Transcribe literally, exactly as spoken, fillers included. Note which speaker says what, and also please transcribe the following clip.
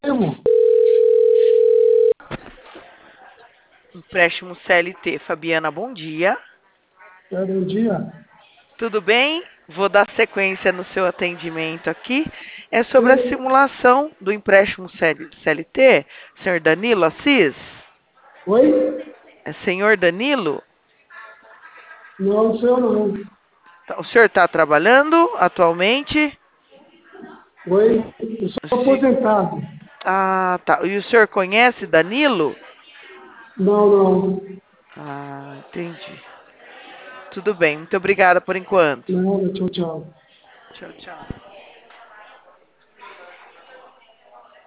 Speaker 1: mesmo.
Speaker 2: Empréstimo C L T. Fabiana, bom dia.
Speaker 1: É, bom dia.
Speaker 2: Tudo bem? Vou dar sequência no seu atendimento aqui. É sobre a
Speaker 1: Sim.
Speaker 2: simulação do empréstimo C L T. Senhor Danilo Assis?
Speaker 1: Oi?
Speaker 2: É senhor Danilo?
Speaker 1: Não, não sou eu não.
Speaker 2: O senhor está trabalhando atualmente?
Speaker 1: Oi? Eu sou
Speaker 2: Se-
Speaker 1: aposentado.
Speaker 2: Ah, tá. E o senhor conhece Danilo?
Speaker 1: Não, não.
Speaker 2: Ah, entendi. Tudo bem. Muito obrigada por enquanto.
Speaker 1: Nada, tchau, tchau.
Speaker 2: Tchau, tchau.